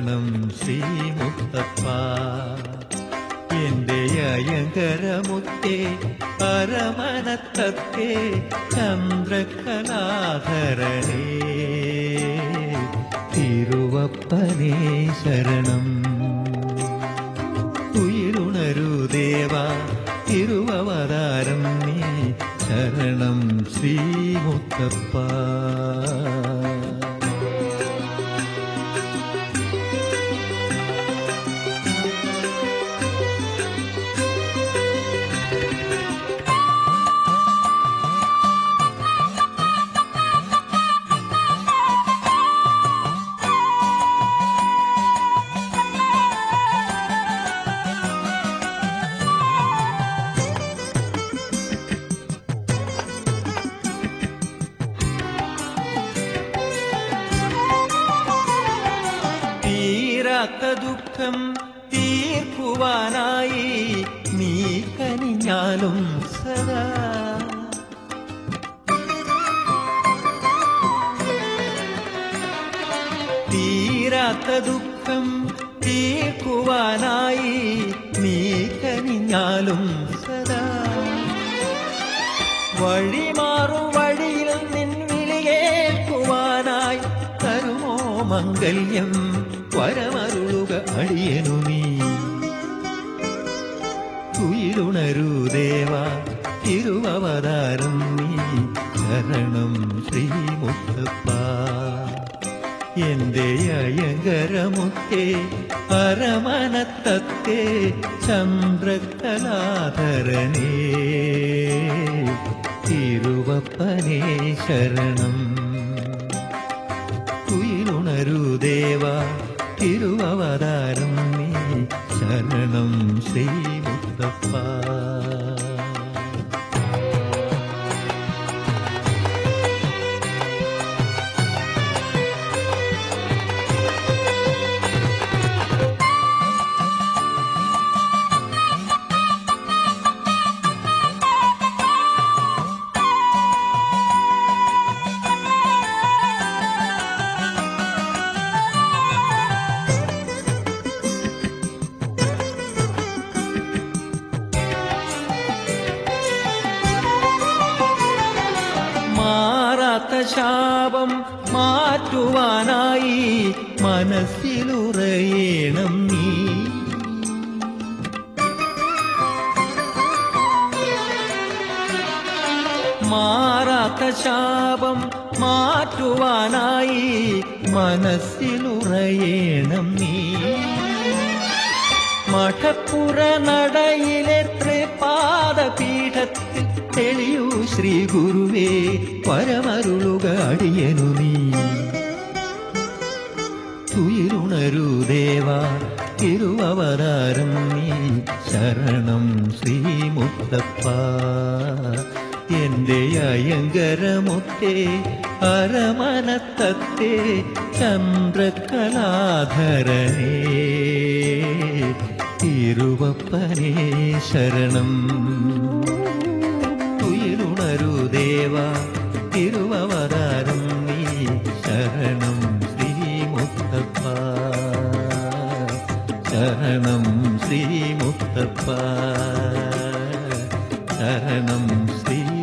ശരണം ശ്രീമുത്തപ്പ. എന്റെ അയങ്കരമുത്തേ പരമനത്തത്തേ ചന്ദ്രകലാധരനേ തിരുവപ്പനേ ശരണം. ഉയിരുണരൂ ദേവാ തിരുവവതാരം നീ ശരണം ശ്രീമുത്തപ്പ. തീരാത്ത ദുഃഖം തീർക്കുവാനായി നീ കനിഞ്ഞാലും സദാ തീരാത്ത ദുഃഖം തീർക്കുവാനായി നീ കനിഞ്ഞാലും സദാ വഴിമാറും വഴിയിൽ നിൻ വിളിയേൽക്കുവാനായി തരുമോ മംഗല്യം വരമരുളുക അടിയനു നീ. ഉയിരുണരൂ ദേവാ തിരുവവതാരം നീ ശരണം ശ്രീമുത്തപ്പ. എന്റെ അയങ്കരമുത്തേ പരമനത്തത്തേ ചന്ദ്രകലാധരനേ തിരുവപ്പനേ ശരണം. ഉയിരുണരൂ ദേവാ തിരുവവതാരം നീ ശരണം ശ്രീമുത്തപ്പ. മാറാത്ത ശാപം മാറ്റുവാനായി മനസ്സിലുറയണം നീ. മാറാത്ത ശാപം മാറ്റുവാനായി മനസ്സിലുറയണം നീ. മഠപ്പുര നടയിലെ ത്രിപാദപീഠത്തിൽ തെളിയൂ ശ്രീ ഗുരുവേ പരമരുളുക അടിയനു നീ. ഉയിരുണരൂ ദേവാ തിരുവവതാരം നീ ശരണം ശ്രീമുത്തപ്പ. എന്റെ അയങ്കരമുത്തേ പരമനത്തത്തേ ചന്ദ്രകലാധരനേ തിരുവപ്പനേ ശരണം. ഉയിരുണരൂ ദേവാ തിരുവവതാരം നീ ശരണം ശ്രീമുത്തപ്പ. ശരണം ശ്രീമുത്തപ്പ. ശരണം ശ്രീ